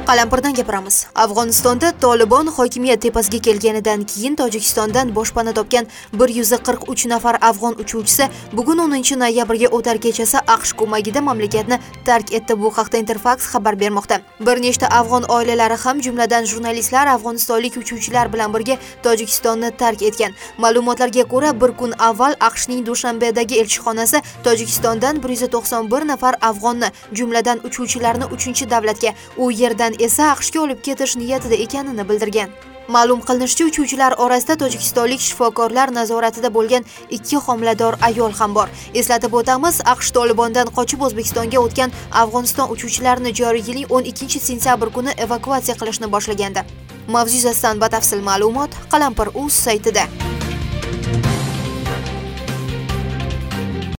Qalampirdan gapiramiz. Afg'onistonda Tolibon hokimiyat tepasiga kelganidan keyin Tojikistondan boshpana topgan 143 nafar afg'on uchuvchisi bugun 10 noyabrga o'tar kechasi AQSh ko'magida mamlakatni tark etdi. Bu haqda Interfax xabar bermoqda. Bir nechta afg'on oilalari ham, jumladan jurnalistlar, afg'onistonlik uchuvchilar bilan birga Tojikistonni tark etgan. Ma'lumotlarga ko'ra, bir kun avval AQShning Dushanbedagi elchixonasi Tojikistondan 191 nafar afg'onni, jumladan uchuvchilarni 3-davlatga, u yerdan esa AQShga olib ketish niyatida ekanini bildirgan. Ma'lum qilinishicha, uchuvchilar orasida tojikistonlik shifokorlar nazoratida bo'lgan 2 homilador ayol ham bor. Eslatib o'tamiz, AQSh Tolibondan qochib O'zbekistonga o'tgan Afg'oniston uchuvchilarini joriy yilning 12 sentyabr kuni evakuatsiya qilishni boshlagandi. Mavzu yuzasidan batafsil ma'lumot Qalampir.uz saytida.